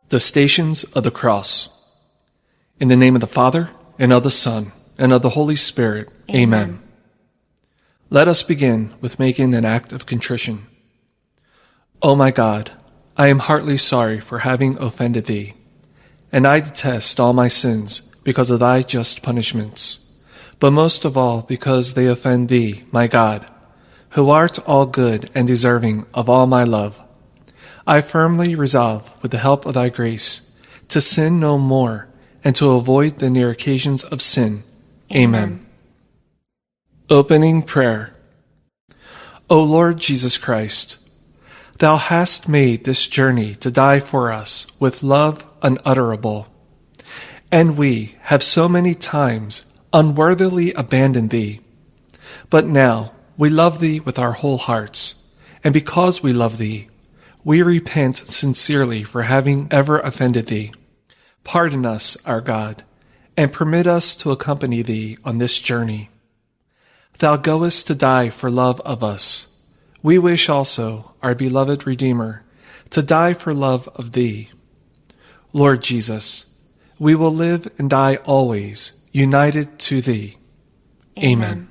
The Stations of the Cross. In the name of the Father, and of the Son, and of the Holy Spirit. Amen. Let us begin with making an act of contrition. O my God, I am heartily sorry for having offended thee, and I detest all my sins because of thy just punishments, but most of all because they offend thee, my God, who art all good and deserving of all my love. I firmly resolve, with the help of thy grace, to sin no more and to avoid the near occasions of sin. Amen. Opening Prayer. O Lord Jesus Christ, thou hast made this journey to die for us with love unutterable, and we have so many times unworthily abandoned thee. But now we love thee with our whole hearts, and because we love thee, we repent sincerely for having ever offended thee. Pardon us, our God, and permit us to accompany thee on this journey. Thou goest to die for love of us. We wish also, our beloved Redeemer, to die for love of thee. Lord Jesus, we will live and die always, united to thee. Amen.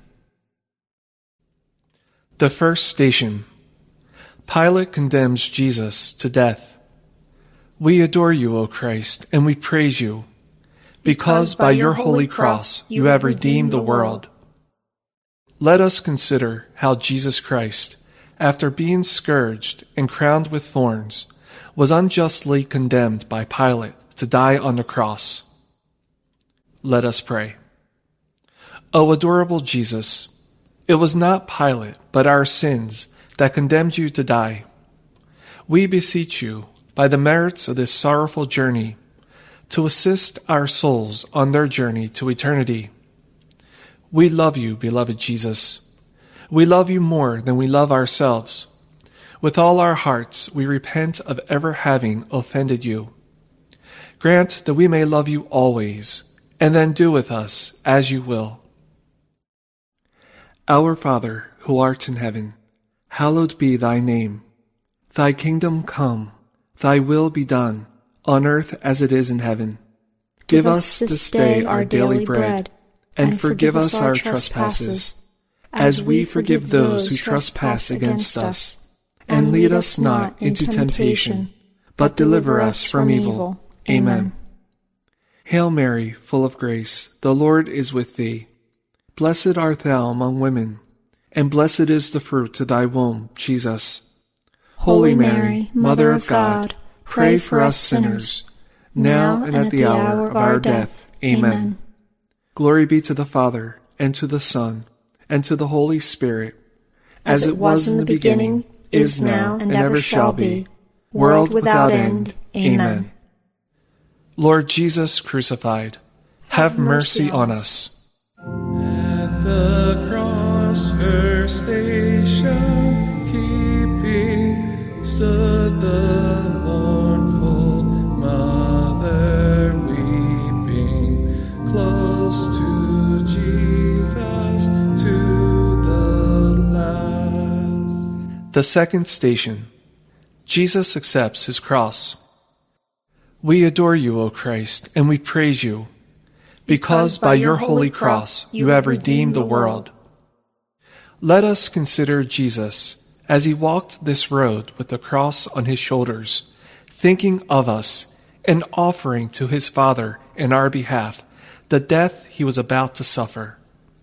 The first station. Pilate condemns Jesus to death. We adore you, O Christ, and we praise you, because by your holy cross you have redeemed the world. Let us consider how Jesus Christ, after being scourged and crowned with thorns, was unjustly condemned by Pilate to die on the cross. Let us pray. O adorable Jesus, it was not Pilate, but our sins that condemned you to die. We beseech you, by the merits of this sorrowful journey, to assist our souls on their journey to eternity. We love you, beloved Jesus. We love you more than we love ourselves. With all our hearts, we repent of ever having offended you. Grant that we may love you always, and then do with us as you will. Our Father, who art in heaven, hallowed be thy name. Thy kingdom come, thy will be done, on earth as it is in heaven. Give us this day our daily bread, and forgive us our trespasses, as we forgive those who trespass against us. And lead us not into temptation, but deliver us from evil. Amen. Hail Mary, full of grace, the Lord is with thee. Blessed art thou among women, and blessed is the fruit of thy womb, Jesus. Holy Mary, Mother of God, pray for us sinners, now and at the hour of our death. Amen. Glory be to the Father, and to the Son, and to the Holy Spirit, as it was in the beginning, is now, and ever shall be, world without end. Amen. Lord Jesus crucified, have mercy on us. At the cross her station keeping, stood the mournful mother weeping, close to Jesus to the last. The second station. Jesus accepts his cross. We adore you, O Christ, and we praise you, because by your holy cross you have redeemed the world. Let us consider Jesus as he walked this road with the cross on his shoulders, thinking of us and offering to his Father in our behalf the death he was about to suffer.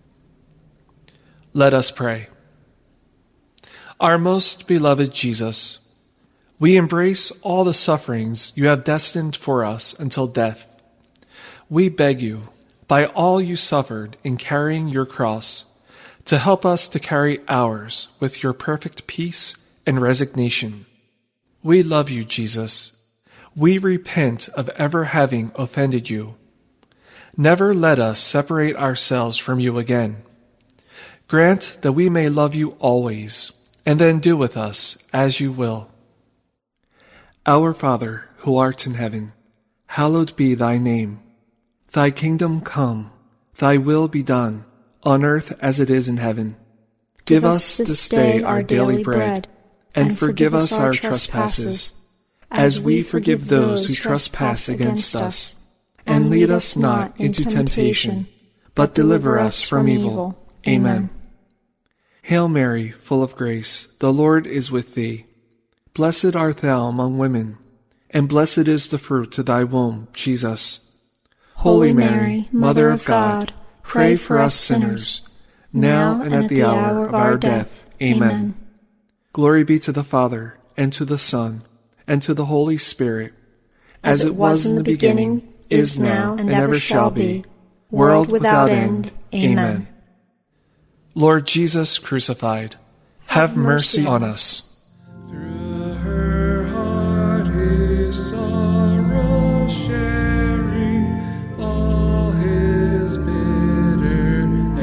Let us pray. Our most beloved Jesus, we embrace all the sufferings you have destined for us until death. We beg you, by all you suffered in carrying your cross, to help us to carry ours with your perfect peace and resignation. We love you, Jesus. We repent of ever having offended you. Never let us separate ourselves from you again. Grant that we may love you always, and then do with us as you will. Our Father, who art in heaven, hallowed be thy name. Thy kingdom come, thy will be done, on earth as it is in heaven. Give us this day our daily bread, and forgive us our trespasses, as we forgive those who trespass against us. And lead us not into temptation, but deliver us from evil. Amen. Hail Mary, full of grace, the Lord is with thee. Blessed art thou among women, and blessed is the fruit of thy womb, Jesus. Holy Mary, Mother of God, pray for us sinners, now and at the hour of our death. Amen. Glory be to the Father, and to the Son, and to the Holy Spirit, as it was in the beginning, is now, and ever shall be, world without end. Amen. Lord Jesus crucified, have mercy on us. Through her heart his sorrow sharing, all his bitter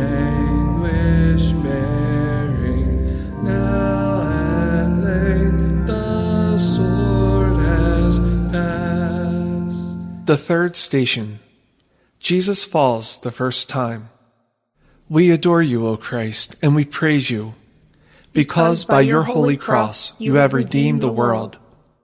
anguish bearing, now at length the sword has passed. The third station. Jesus falls the first time. We adore you, O Christ, and we praise you, because by your holy cross you have redeemed the world.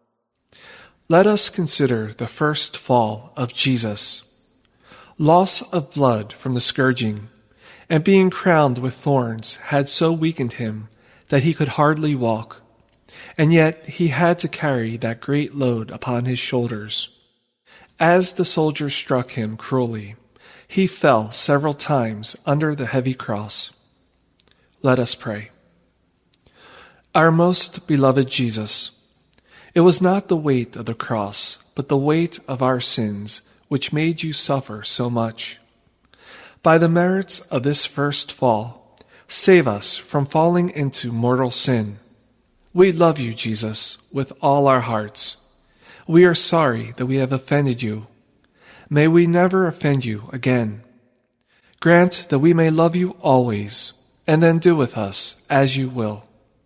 Let us consider the first fall of Jesus. Loss of blood from the scourging, and being crowned with thorns had so weakened him that he could hardly walk, and yet he had to carry that great load upon his shoulders. As the soldiers struck him cruelly, he fell several times under the heavy cross. Let us pray. Our most beloved Jesus, it was not the weight of the cross, but the weight of our sins which made you suffer so much. By the merits of this first fall, save us from falling into mortal sin. We love you, Jesus, with all our hearts. We are sorry that we have offended you. May we never offend you again. Grant that we may love you always, and then do with us as you will.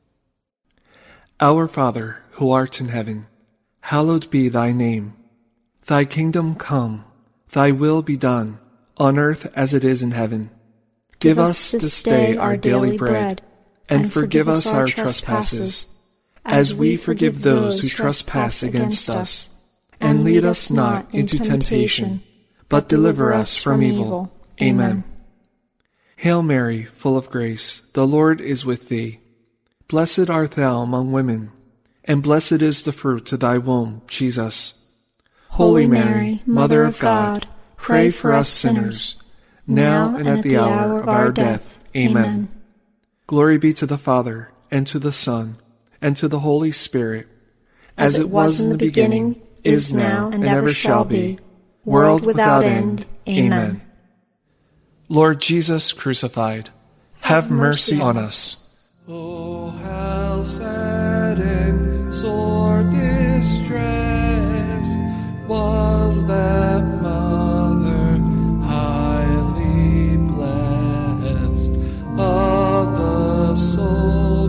Our Father, who art in heaven, hallowed be thy name. Thy kingdom come, thy will be done, on earth as it is in heaven. Give us this day our daily bread, and forgive us our trespasses, as we forgive those who trespass against us. And lead us not into temptation, but deliver us from evil. Amen. Hail Mary, full of grace, the Lord is with thee. Blessed art thou among women, and blessed is the fruit of thy womb, Jesus. Holy Mary, Mother of God, pray for us sinners, now and at the hour of our death. Amen. Glory be to the Father, and to the Son, and to the Holy Spirit, as it was in the beginning, is now, and ever shall be, world without end. Amen. Lord Jesus crucified, have mercy on us. Oh, how sad and sore distress was that mother, highly blessed, of the soul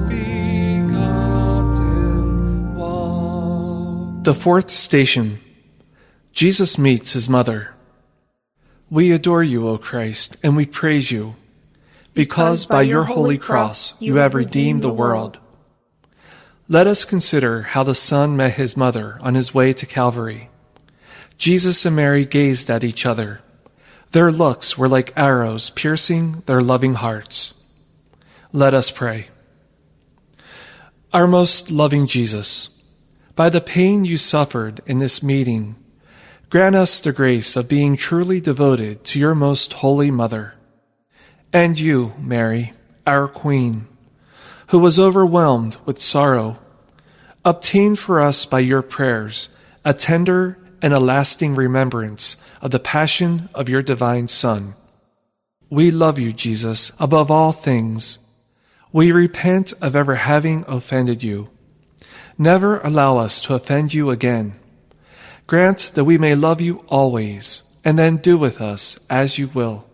begotten one. The fourth station. Jesus meets his mother. We adore you, O Christ, and we praise you, because by your holy cross you have redeemed the world. Let us consider how the Son met his mother on his way to Calvary. Jesus and Mary gazed at each other. Their looks were like arrows piercing their loving hearts. Let us pray. Our most loving Jesus, by the pain you suffered in this meeting, grant us the grace of being truly devoted to your most holy mother. And you, Mary, our Queen, who was overwhelmed with sorrow, obtain for us by your prayers a tender and a lasting remembrance of the passion of your divine Son. We love you, Jesus, above all things. We repent of ever having offended you. Never allow us to offend you again. Grant that we may love you always, and then do with us as you will.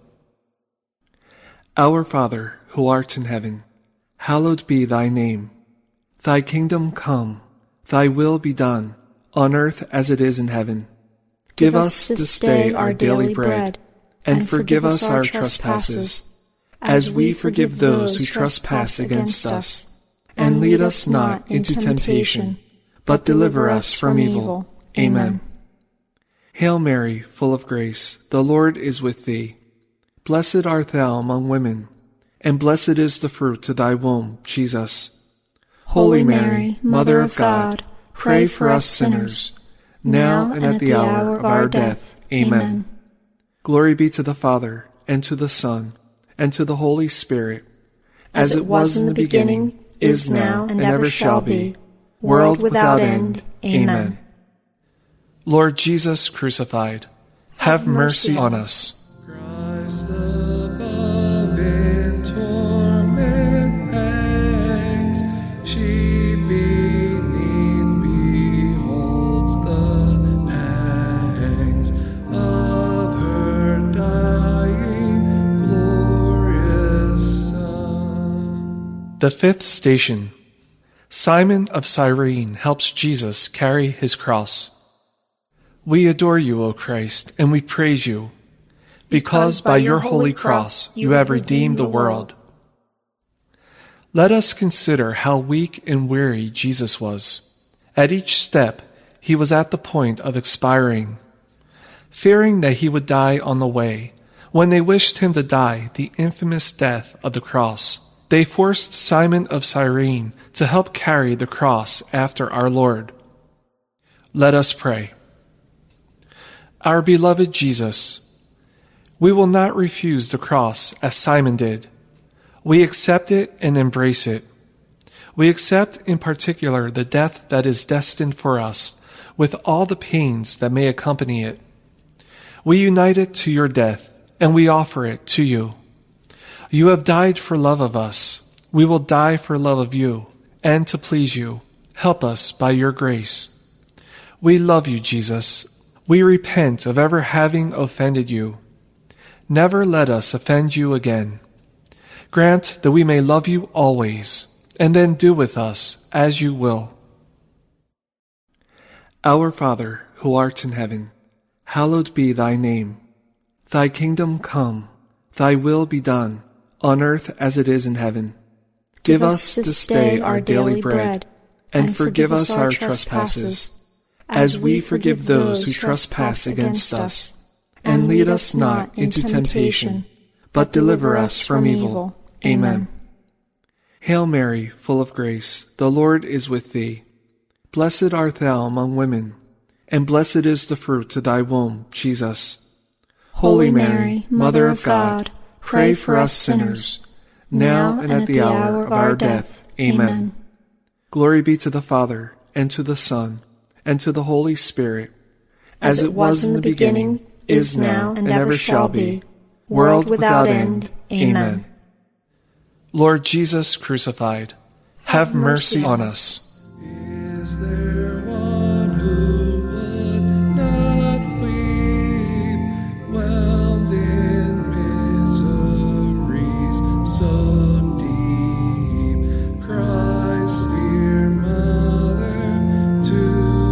Our Father, who art in heaven, hallowed be thy name. Thy kingdom come, thy will be done, on earth as it is in heaven. Give us this day our daily bread, and forgive us our trespasses, as we forgive those who trespass against us. And lead us not into temptation, but deliver us from evil. Amen. Hail Mary, full of grace, the Lord is with thee. Blessed art thou among women, and blessed is the fruit of thy womb, Jesus. Holy Mary, Mother of God, pray for us sinners, now and at the hour of our death. Amen. Glory be to the Father, and to the Son, and to the Holy Spirit, as it was in the beginning, is now, and ever shall be, world without end. Amen. Lord Jesus crucified, have mercy on us. Christ above in torment hangs, she beneath beholds the pangs of her dying glorious Son. The fifth station. Simon of Cyrene helps Jesus carry his cross. We adore you, O Christ, and we praise you, because by your holy cross you have redeemed the world. Let us consider how weak and weary Jesus was. At each step, he was at the point of expiring. Fearing that he would die on the way, when they wished him to die the infamous death of the cross, they forced Simon of Cyrene to help carry the cross after our Lord. Let us pray. Our beloved Jesus, we will not refuse the cross as Simon did. We accept it and embrace it. We accept in particular the death that is destined for us, with all the pains that may accompany it. We unite it to your death, and we offer it to you. You have died for love of us. We will die for love of you, and to please you. Help us by your grace. We love you, Jesus. We repent of ever having offended you. Never let us offend you again. Grant that we may love you always, and then do with us as you will. Our Father, who art in heaven, hallowed be thy name. Thy kingdom come, thy will be done, on earth as it is in heaven. Give us this day our daily bread, and forgive us our trespasses, as we forgive those who trespass against us. And lead us not into temptation, but deliver us from evil. Amen. Hail Mary, full of grace, the Lord is with thee. Blessed art thou among women, and blessed is the fruit of thy womb, Jesus. Holy Mary, Mother of God, pray for us sinners, now and at the hour of our death. Amen. Glory be to the Father, and to the Son, and to the Holy Spirit, as it was in the beginning, is now, and ever shall be, world without end. Amen. Lord Jesus crucified, have mercy on us. Is there one who would not weep, whelmed in miseries so deep? Christ, dear Mother, to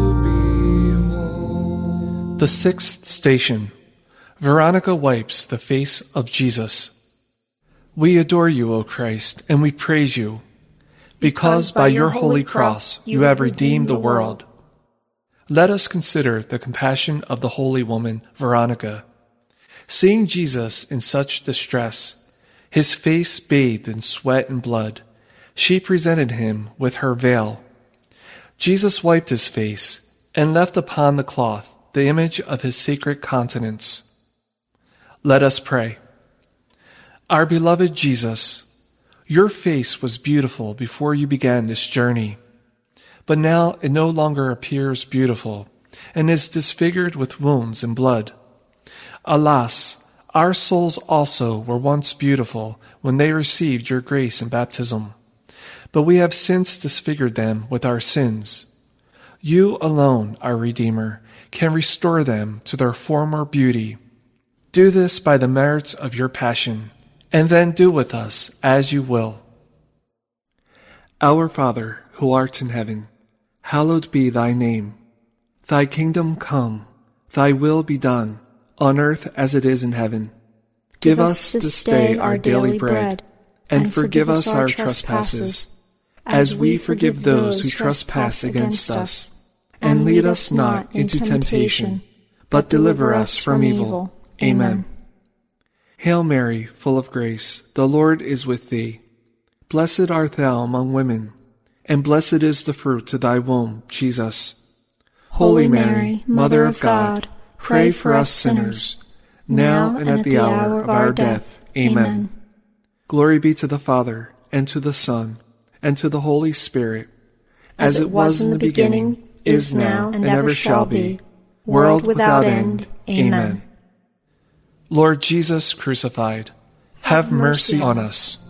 behold. The sixth station. Veronica wipes the face of Jesus. We adore you, O Christ, and we praise you, because by your holy cross you have redeemed the world. Let us consider the compassion of the holy woman Veronica. Seeing Jesus in such distress, his face bathed in sweat and blood, she presented him with her veil. Jesus wiped his face and left upon the cloth the image of his sacred countenance. Let us pray. Our beloved Jesus, your face was beautiful before you began this journey, but now it no longer appears beautiful and is disfigured with wounds and blood. Alas, our souls also were once beautiful when they received your grace in baptism, but we have since disfigured them with our sins. You alone, our Redeemer, can restore them to their former beauty. Do this by the merits of your passion, and then do with us as you will. Our Father, who art in heaven, hallowed be thy name. Thy kingdom come, thy will be done, on earth as it is in heaven. Give us this day our daily bread, and forgive us our trespasses, as we forgive those who trespass against us. And lead us not into temptation, but deliver us from evil. Amen. Hail Mary, full of grace, the Lord is with thee. Blessed art thou among women, and blessed is the fruit of thy womb, Jesus. Holy Mary, Mother of God, pray for us sinners, now and at the hour of our death. Amen. Glory be to the Father, and to the Son, and to the Holy Spirit, as it was in the beginning, is now, and ever shall be, world without end. Amen. Lord Jesus crucified, have mercy on us.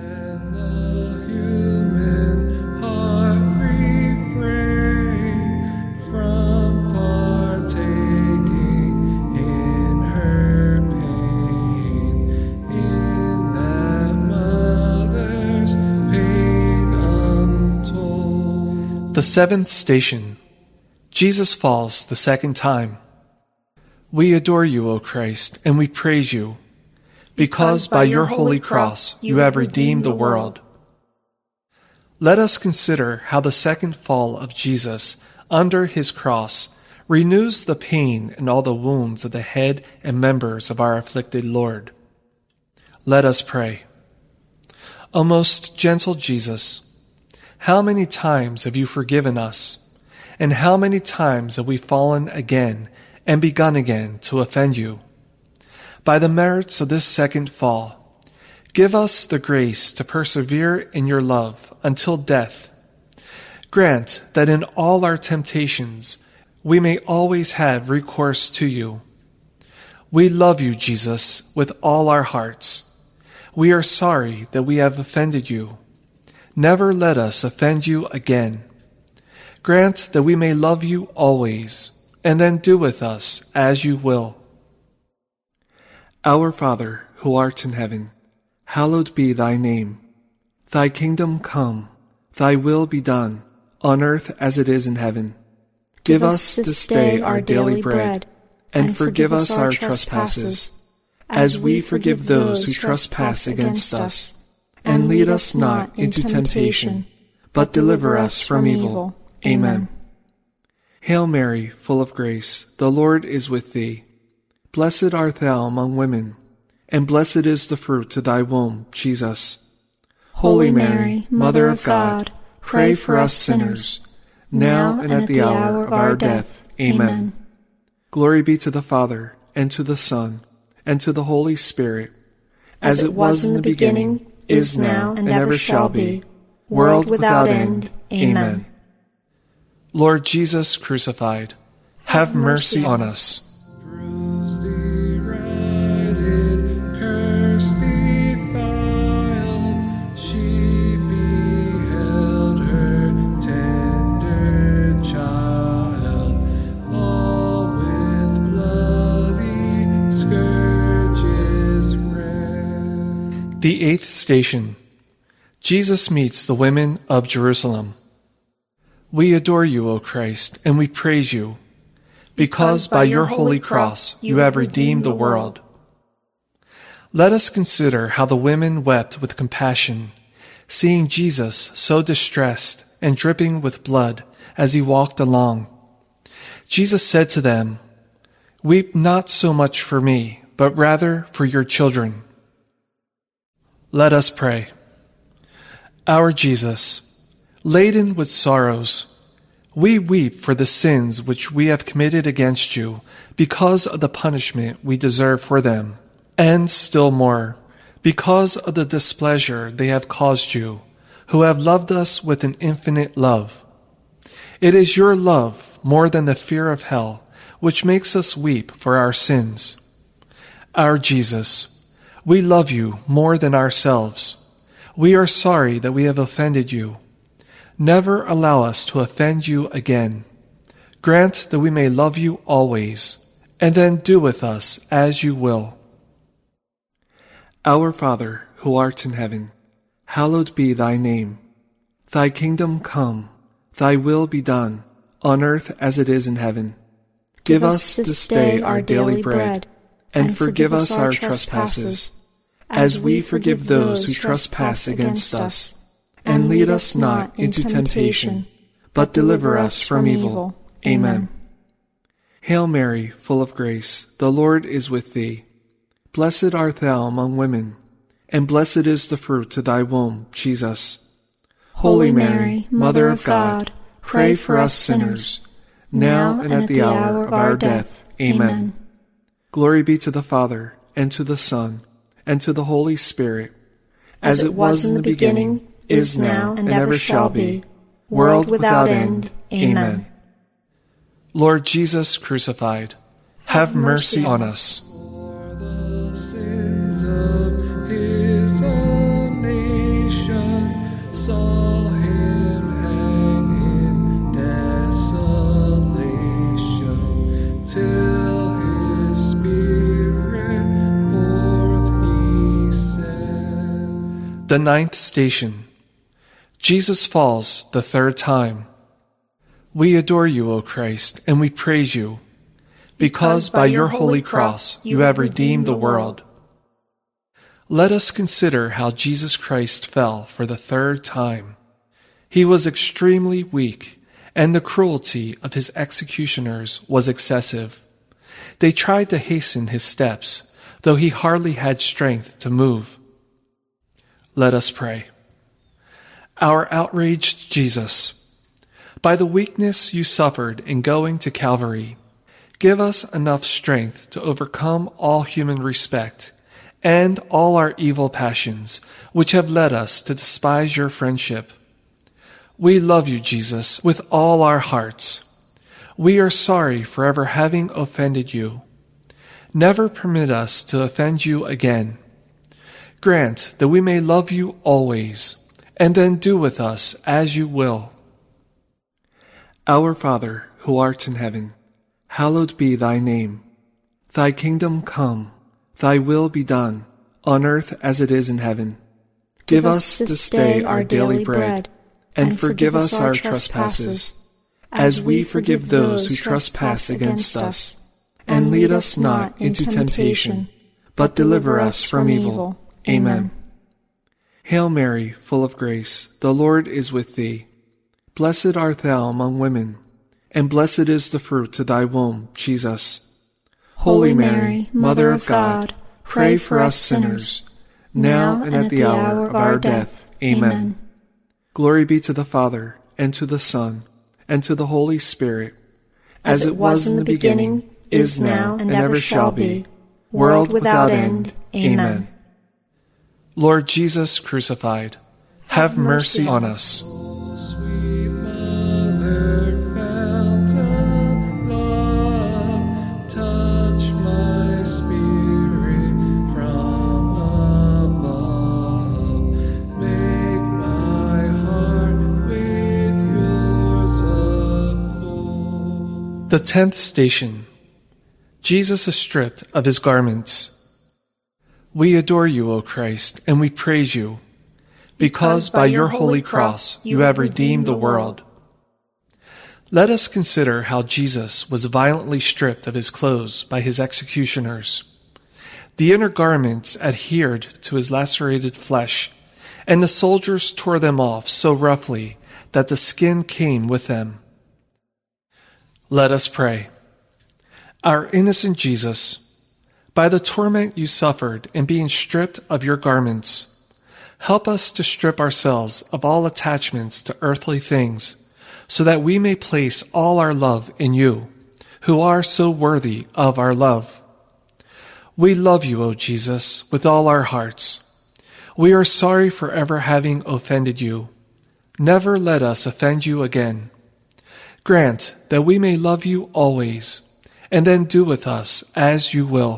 The seventh station. Jesus falls the second time. We adore you, O Christ, and we praise you, because by your holy cross you have redeemed the world. Let us consider how the second fall of Jesus under his cross renews the pain and all the wounds of the head and members of our afflicted Lord. Let us pray. O most gentle Jesus, how many times have you forgiven us, and how many times have we fallen again and begun again to offend you? By the merits of this second fall, give us the grace to persevere in your love until death. Grant that in all our temptations we may always have recourse to you. We love you, Jesus, with all our hearts. We are sorry that we have offended you. Never let us offend you again. Grant that we may love you always, and then do with us as you will. Our Father, who art in heaven, hallowed be thy name. Thy kingdom come, thy will be done, on earth as it is in heaven. Give us this day our daily bread, and forgive us our trespasses, as we forgive those who trespass against us. And lead us not into temptation, but deliver us from evil. Amen. Hail Mary, full of grace, the Lord is with thee. Blessed art thou among women, and blessed is the fruit of thy womb, Jesus. Holy Mary, Mother of God, pray for us sinners, now and at the hour of our death. Amen. Glory be to the Father, and to the Son, and to the Holy Spirit, as it was in the beginning, is now, and ever shall be, world without end. Amen. Lord Jesus crucified, have mercy on us. Bruised, derided, cursed, defiled, she beheld her tender child, all with bloody scourges red. The eighth station. Jesus meets the women of Jerusalem. We adore you, O Christ, and we praise you, because by your holy cross you have redeemed the world. Let us consider how the women wept with compassion, seeing Jesus so distressed and dripping with blood as he walked along. Jesus said to them, "Weep not so much for me, but rather for your children." Let us pray. Our Jesus, laden with sorrows, we weep for the sins which we have committed against you because of the punishment we deserve for them, and still more, because of the displeasure they have caused you, who have loved us with an infinite love. It is your love, more than the fear of hell, which makes us weep for our sins. Our Jesus, we love you more than ourselves. We are sorry that we have offended you. Never allow us to offend you again. Grant that we may love you always, and then do with us as you will. Our Father, who art in heaven, hallowed be thy name. Thy kingdom come, thy will be done, on earth as it is in heaven. Give us this day our daily bread, and forgive us our trespasses, as we forgive those who trespass against us. and lead us not into temptation, but deliver us from evil. Amen. Hail Mary, full of grace, the Lord is with thee. Blessed art thou among women, and blessed is the fruit of thy womb, Jesus. Holy Mary, Mother of God, pray for us sinners, now and at the hour of our death. Amen. Glory be to the Father, and to the Son, and to the Holy Spirit, as it was in the beginning, is now, and ever shall be, world without end. Amen. Lord Jesus crucified, have mercy on us. For the sins of his own nation, saw him hang in desolation, till his spirit forth he sent. The ninth station. Jesus falls the third time. We adore you, O Christ, and we praise you, because by your holy cross you have redeemed the world. Let us consider how Jesus Christ fell for the third time. He was extremely weak, and the cruelty of his executioners was excessive. They tried to hasten his steps, though he hardly had strength to move. Let us pray. Our outraged Jesus, by the weakness you suffered in going to Calvary, give us enough strength to overcome all human respect and all our evil passions, which have led us to despise your friendship. We love you, Jesus, with all our hearts. We are sorry for ever having offended you. Never permit us to offend you again. Grant that we may love you always, and then do with us as you will. Our Father, who art in heaven, hallowed be thy name. Thy kingdom come, thy will be done, on earth as it is in heaven. Give us this day our daily bread, and forgive us our trespasses, as we forgive those who trespass against us. And lead us not into temptation, but deliver us from evil. Amen. Hail Mary, full of grace, the Lord is with thee. Blessed art thou among women, and blessed is the fruit of thy womb, Jesus. Holy Mary, Mother of God, pray for us sinners, now and at the hour of our death. Amen. Glory be to the Father, and to the Son, and to the Holy Spirit, as it was in the beginning, is now, and ever shall be, world without end. Amen. Lord Jesus crucified, have mercy on us. O sweet Mother, fount of love, touch my spirit from above. Make my heart with yours accord. The 10th station. Jesus is stripped of his garments. We adore you, O Christ, and we praise you, because by your holy cross you have redeemed the world. Let us consider how Jesus was violently stripped of his clothes by his executioners. The inner garments adhered to his lacerated flesh, and the soldiers tore them off so roughly that the skin came with them. Let us pray. Our innocent Jesus, by the torment you suffered in being stripped of your garments, help us to strip ourselves of all attachments to earthly things, so that we may place all our love in you, who are so worthy of our love. We love you, O Jesus, with all our hearts. We are sorry for ever having offended you. Never let us offend you again. Grant that we may love you always, and then do with us as you will.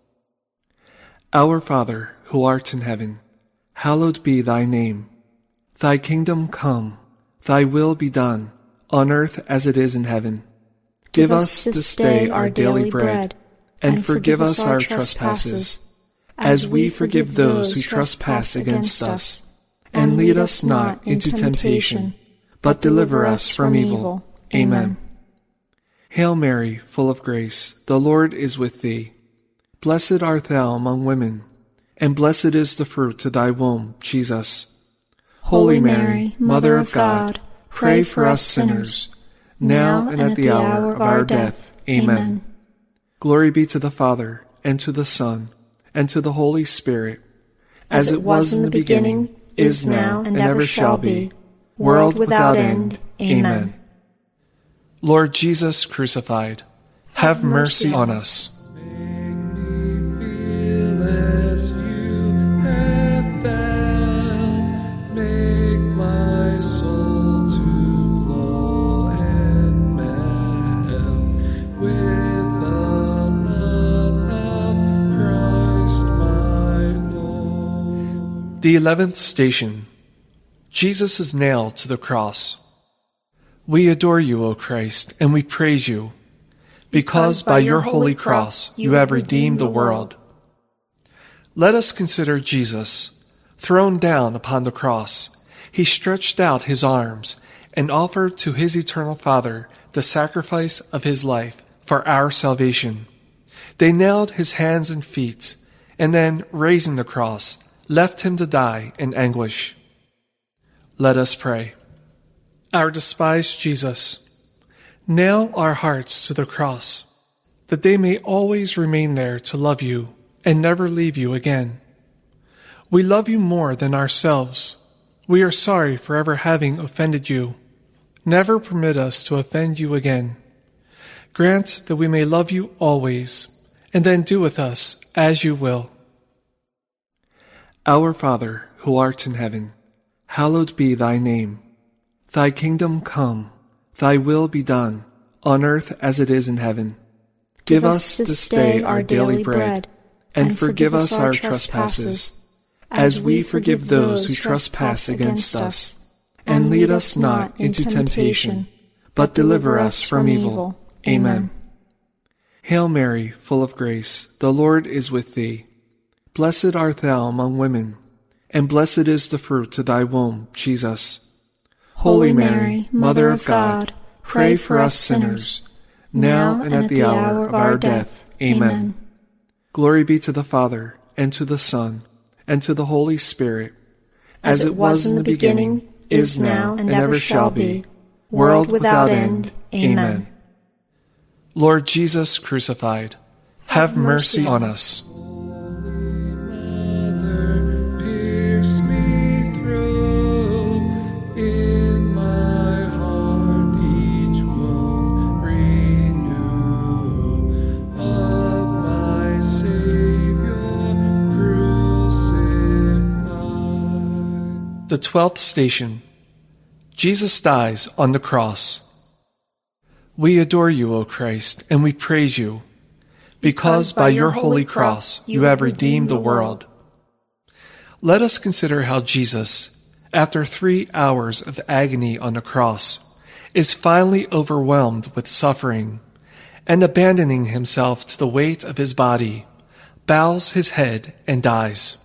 Our Father, who art in heaven, hallowed be thy name. Thy kingdom come, thy will be done, on earth as it is in heaven. Give us this day our daily bread, and forgive us our trespasses, as we forgive those who trespass against us. And lead us not into temptation, but deliver us from evil. Amen. Hail Mary, full of grace, the Lord is with thee. Blessed art thou among women, and blessed is the fruit of thy womb, Jesus. Holy Mary, Mother of God, pray for us sinners, now and at the hour of our death. Amen. Glory be to the Father, and to the Son, and to the Holy Spirit, as it was in the beginning, is now, and ever shall be, world without end. Amen. Lord Jesus crucified, have mercy on us. The 11th station. Jesus is nailed to the cross. We adore you, O Christ, and we praise you, because by your holy cross you have redeemed the world. Let us consider Jesus. Thrown down upon the cross, he stretched out his arms and offered to his eternal Father the sacrifice of his life for our salvation. They nailed his hands and feet, and then, raising the cross, left him to die in anguish. Let us pray. Our despised Jesus, nail our hearts to the cross, that they may always remain there to love you and never leave you again. We love you more than ourselves. We are sorry for ever having offended you. Never permit us to offend you again. Grant that we may love you always, and then do with us as you will. Our Father, who art in heaven, hallowed be thy name. Thy kingdom come, thy will be done, on earth as it is in heaven. Give us this day our daily bread, and forgive us our trespasses, as we forgive those who trespass against us. And lead us not into temptation, but deliver us from evil. Amen. Hail Mary, full of grace, the Lord is with thee. Blessed art thou among women, and blessed is the fruit of thy womb, Jesus. Holy Mary, Mother of God, pray for us sinners, now and at the hour of our death. Amen. Glory be to the Father, and to the Son, and to the Holy Spirit, as it was in the beginning, is now, and ever shall be, world without end. Amen. Lord Jesus crucified, have mercy on us. The 12th station. Jesus dies on the cross. We adore you, O Christ, and we praise you, because by your holy cross you have redeemed the world. Let us consider how Jesus, after 3 hours of agony on the cross, is finally overwhelmed with suffering, and abandoning himself to the weight of his body, bows his head and dies.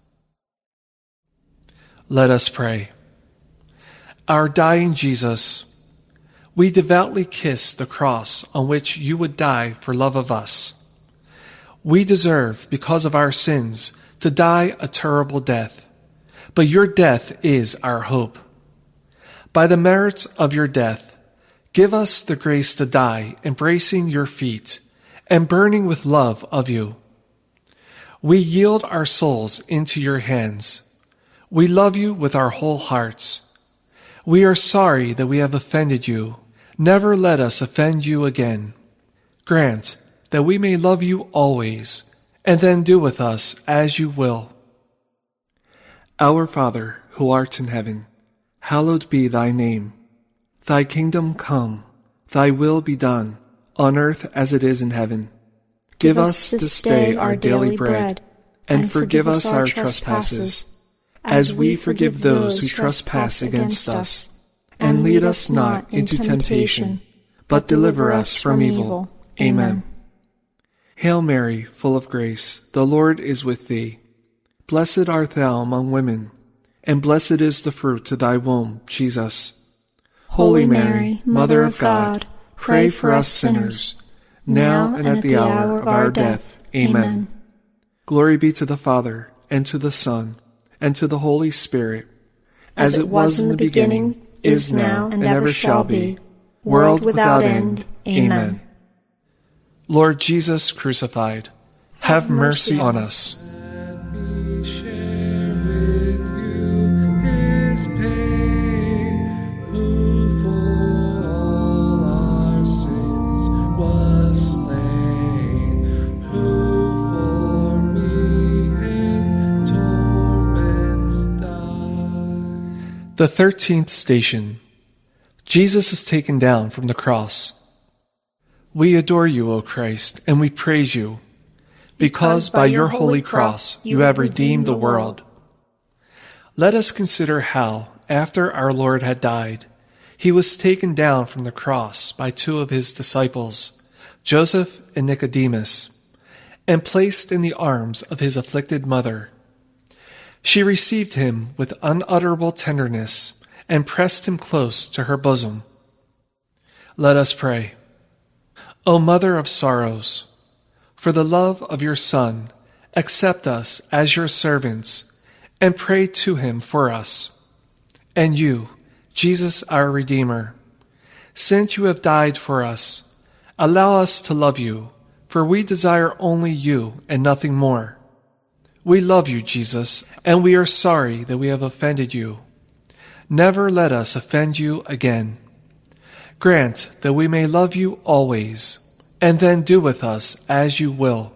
Let us pray. Our dying Jesus, we devoutly kiss the cross on which you would die for love of us. We deserve, because of our sins, to die a terrible death, but your death is our hope. By the merits of your death, give us the grace to die embracing your feet and burning with love of you. We yield our souls into your hands. We love you with our whole hearts. We are sorry that we have offended you. Never let us offend you again. Grant that we may love you always, and then do with us as you will. Our Father, who art in heaven, hallowed be thy name. Thy kingdom come, thy will be done, on earth as it is in heaven. Give us this day our daily bread, and forgive us our trespasses, as we forgive those who trespass against us. And lead us not into temptation, but deliver us from evil. Amen. Hail Mary, full of grace, the Lord is with thee. Blessed art thou among women, and blessed is the fruit of thy womb, Jesus. Holy Mary, Mother of God, pray for us sinners, now and at the hour of our death. Amen. Glory be to the Father, and to the Son, and to the Holy Spirit, as it was in the beginning, is now, and ever shall be, world without end. Amen. Lord Jesus crucified, have mercy on us. Let me share with you his pain, who for all our sins was slain, who for me in torments died. The 13th station. Jesus is taken down from the cross. We adore you, O Christ, and we praise you, because by your holy cross you have redeemed the world. Let us consider how, after our Lord had died, he was taken down from the cross by two of his disciples, Joseph and Nicodemus, and placed in the arms of his afflicted mother. She received him with unutterable tenderness and pressed him close to her bosom. Let us pray. O Mother of sorrows, for the love of your Son, accept us as your servants, and pray to him for us. And you, Jesus our Redeemer, since you have died for us, allow us to love you, for we desire only you and nothing more. We love you, Jesus, and we are sorry that we have offended you. Never let us offend you again. Grant that we may love you always, and then do with us as you will.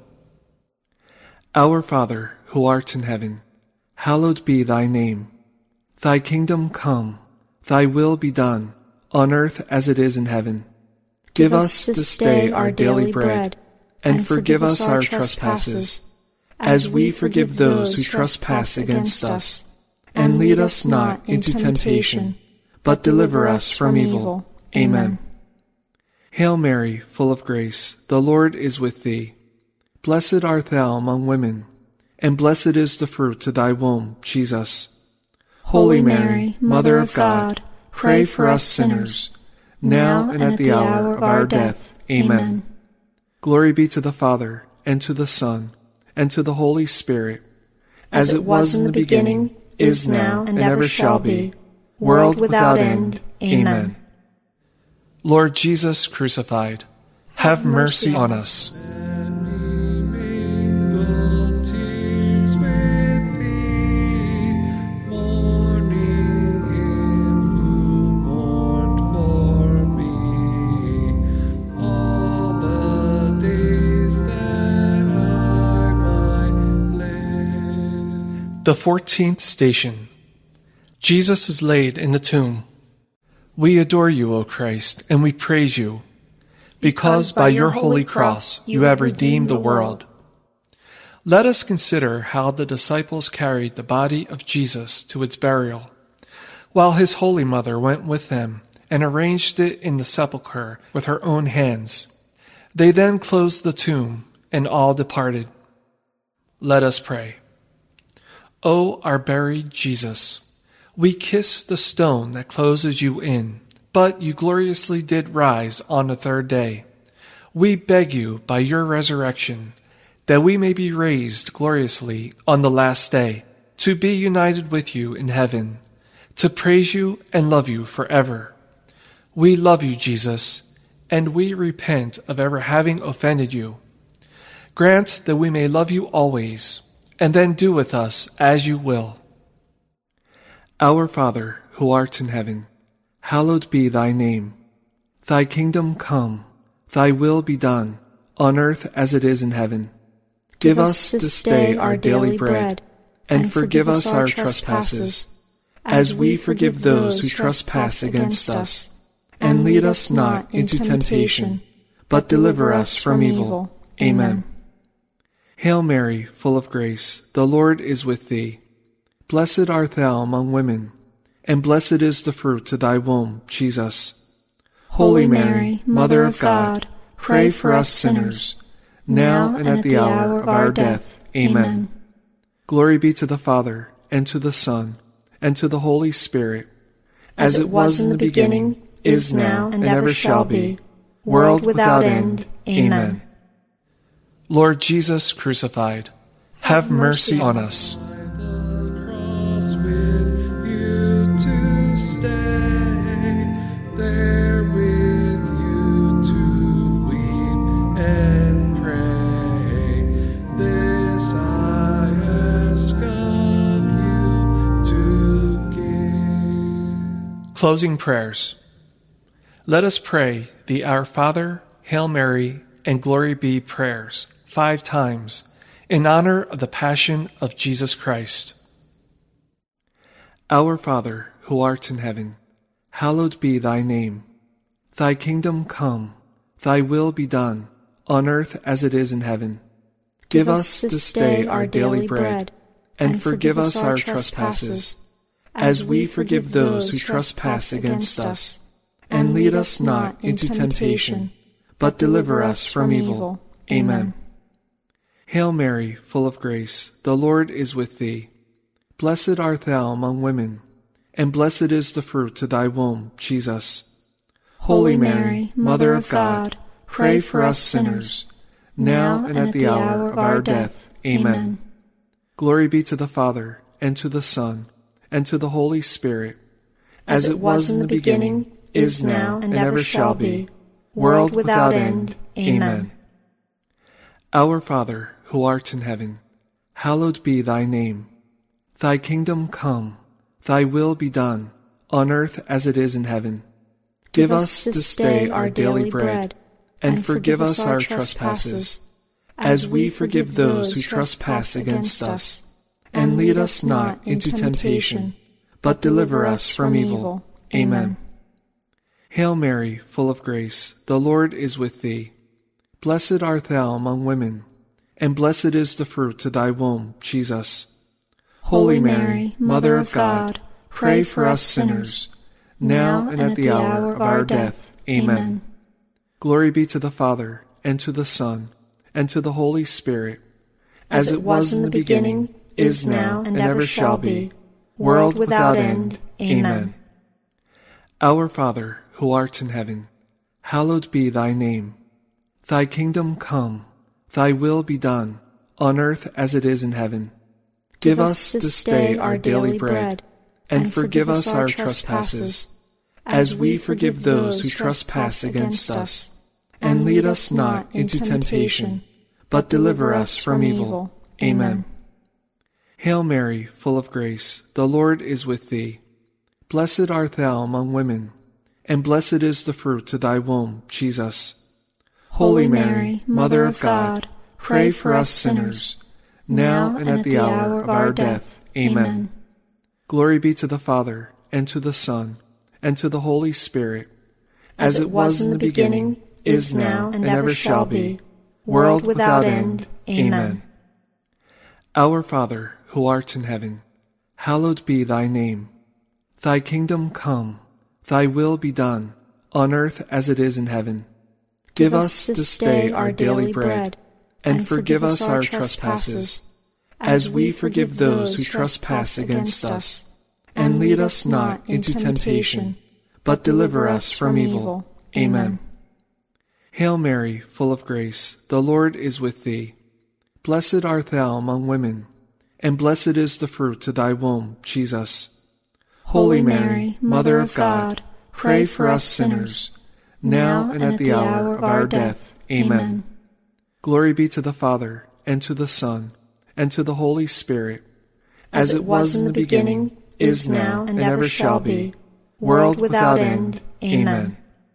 Our Father, who art in heaven, hallowed be thy name. Thy kingdom come, thy will be done, on earth as it is in heaven. Give us this day our daily bread, and forgive us our trespasses, as we forgive those who trespass against us. And lead us not into temptation, but deliver us from evil. Amen. Hail Mary, full of grace, the Lord is with thee. Blessed art thou among women, and blessed is the fruit of thy womb, Jesus. Holy Mary, Mother of God, pray for us sinners, now and at the hour of our death. Amen. Glory be to the Father, and to the Son, and to the Holy Spirit, as it was in the beginning, is now, and ever shall be, world without end. Amen. Lord Jesus crucified, have mercy on us. The 14th station. Jesus is laid in the tomb. We adore you, O Christ, and we praise you, because by your holy cross you have redeemed the world. Let us consider how the disciples carried the body of Jesus to its burial, while his holy mother went with them and arranged it in the sepulchre with her own hands. They then closed the tomb, and all departed. Let us pray. O our buried Jesus, we kiss the stone that closes you in, but you gloriously did rise on the third day. We beg you by your resurrection that we may be raised gloriously on the last day, to be united with you in heaven, to praise you and love you forever. We love you, Jesus, and we repent of ever having offended you. Grant that we may love you always, and then do with us as you will. Our Father, who art in heaven, hallowed be thy name. Thy kingdom come, thy will be done, on earth as it is in heaven. Give us this day our daily bread, and forgive us our trespasses, as we forgive those who trespass against us. And lead us not into temptation, but deliver us from evil. Amen. Hail Mary, full of grace, the Lord is with thee. Blessed art thou among women, and blessed is the fruit of thy womb, Jesus. Holy Mary, Mother of God, pray for us sinners, now and at the hour of our death. Amen. Glory be to the Father, and to the Son, and to the Holy Spirit, as it was in the beginning, is now, and ever shall be, world without end. Amen. Lord Jesus crucified, have mercy on us. The cross with you there with you to weep and pray. This I ask of you to give. Closing prayers. Let us pray the Our Father, Hail Mary, and Glory Be prayers 5 times in honor of the Passion of Jesus Christ. Our Father, who art in heaven, hallowed be thy name. Thy kingdom come, thy will be done, on earth as it is in heaven. Give us this day our daily bread, and forgive us our trespasses, as we forgive those who trespass against us. And lead us not into temptation, but deliver us from evil. Amen. Hail Mary, full of grace, the Lord is with thee. Blessed art thou among women, and blessed is the fruit of thy womb, Jesus. Holy Mary, Mother of God, pray for us sinners, now and at the hour of our death. Amen. Glory be to the Father, and to the Son, and to the Holy Spirit, as it was in the beginning, is now, and ever shall be, world without end. Amen. Our Father, who art in heaven, hallowed be thy name. Thy kingdom come, thy will be done, on earth as it is in heaven. Give us this day our daily bread, and forgive us our trespasses, as we forgive those who trespass against us. And lead us not into temptation, but deliver us from evil. Amen. Hail Mary, full of grace, the Lord is with thee. Blessed art thou among women, and blessed is the fruit of thy womb, Jesus. Holy Mary, Mother of God, pray for us sinners, now and at the hour of our death. Amen. Glory be to the Father, and to the Son, and to the Holy Spirit, as it was in the beginning, is now, and ever shall be, world without end. Amen. Our Father, who art in heaven, hallowed be thy name. Thy kingdom come, thy will be done, on earth as it is in heaven. Give us this day our daily bread, and forgive us our trespasses, as we forgive those who trespass against us. And lead us not into temptation, but deliver us from evil. Amen. Hail Mary, full of grace, the Lord is with thee. Blessed art thou among women, and blessed is the fruit of thy womb, Jesus. Holy Mary, Mother of God, pray for us sinners, now and at the hour of our death. Amen. Glory be to the Father, and to the Son, and to the Holy Spirit, as it was in the beginning, is now, and ever shall be, world without end. Amen. Our Father, who art in heaven, hallowed be thy name. Thy kingdom come, thy will be done, on earth as it is in heaven. Give us this day our daily bread, and forgive us our trespasses, as we forgive those who trespass against us. And lead us not into temptation, but deliver us from evil. Amen. Hail Mary, full of grace, the Lord is with thee. Blessed art thou among women, and blessed is the fruit of thy womb, Jesus. Holy Mary, Mother of God, pray for us sinners, now and at the hour of our death. Amen. Glory be to the Father, and to the Son, and to the Holy Spirit, as it was in the beginning, is now, and ever shall be, world without end. Amen.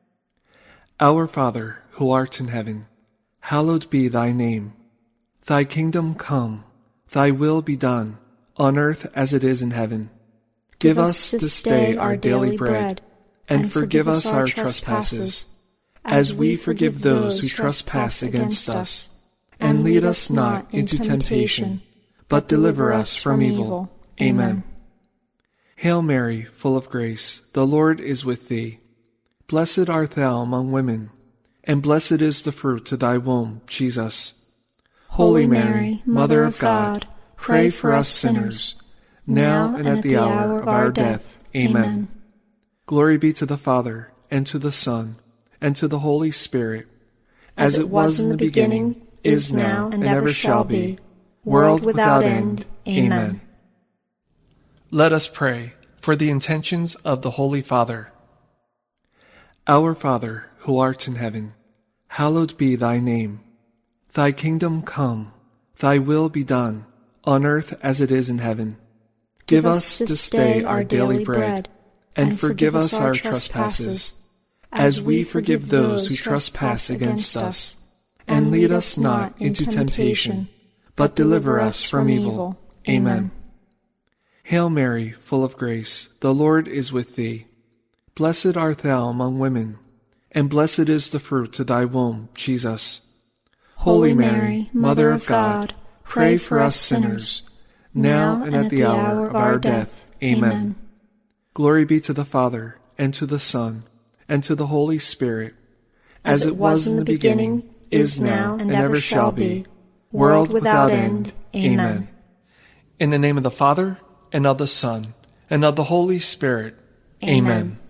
Our Father, who art in heaven, hallowed be thy name. Thy kingdom come, thy will be done, on earth as it is in heaven. Give us this day our daily bread, and forgive us our trespasses, as we forgive those who trespass against us. And lead us not into temptation, but deliver us from evil. Amen. Hail Mary, full of grace, the Lord is with thee. Blessed art thou among women, and blessed is the fruit of thy womb, Jesus. Holy Mary, Mother of God, pray for us sinners, now and at the hour of our death. Amen. Glory be to the Father, and to the Son, and to the Holy Spirit, as it was in the beginning, is now, and ever shall be, world without end. Amen. Let us pray for the intentions of the Holy Father. Our Father, who art in heaven, hallowed be thy name. Thy kingdom come, thy will be done, on earth as it is in heaven. Give us this day our daily bread, and forgive us our trespasses, as we forgive those who trespass against us. And lead us not into temptation, but deliver us from evil. Amen. Hail Mary, full of grace, the Lord is with thee. Blessed art thou among women, and blessed is the fruit of thy womb, Jesus. Holy Mary, Mother of God, pray for us sinners, now and at the hour of our death. Amen. Glory be to the Father, and to the Son, and to the Holy Spirit, as it was in the beginning, is now, and ever shall be, world without end. Amen. In the name of the Father, and of the Son, and of the Holy Spirit. Amen.